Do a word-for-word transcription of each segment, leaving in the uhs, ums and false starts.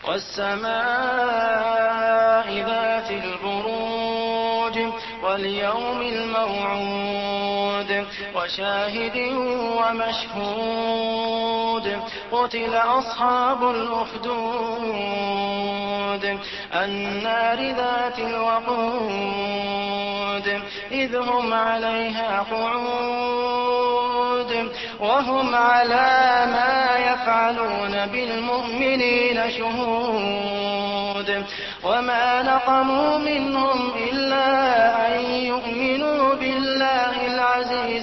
والسماء ذات البروج واليوم الموعود وشاهد ومشهود قتل أصحاب الأخدود النار ذات الوقود إذ هم عليها قعود وهم على ما يفعلون بالمؤمنين شهود وما نقموا منهم إلا أن يؤمنوا بالله العزيز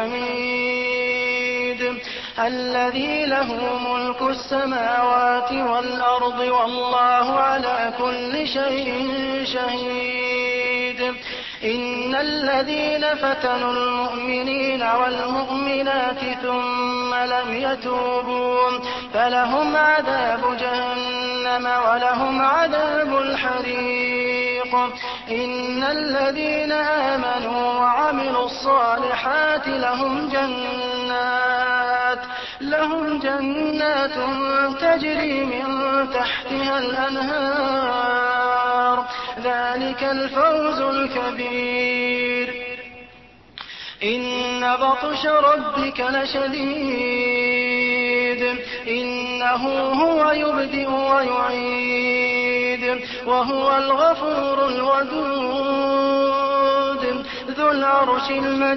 الحميد الذي له ملك السماوات والأرض والله على كل شيء شهيد إن الذين فتنوا المؤمنين والمؤمنات ثم لم يتوبوا فلهم عذاب جهنم ولهم عذاب الحريق إن الذين آمنوا وعملوا الصالحات لهم جنات لهم جنات تجري من تحتها الأنهار ذلك الفوز الكبير إن بطش ربك لشديد إنه هو يبدئ ويعيد وهو الغفور الودود ذو العرش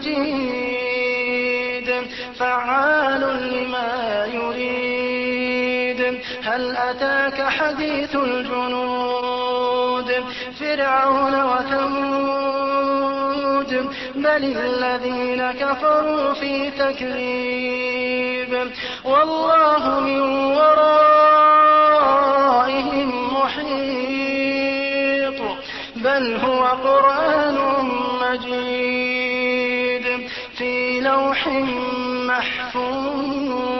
المجيد فعال لما يريد هل أتاك حديث الجنود فرعون وثمود بل الذين كفروا في تكذيب والله من ورائهم محيط بل هو قرآن مجيد في لوح محفوظ.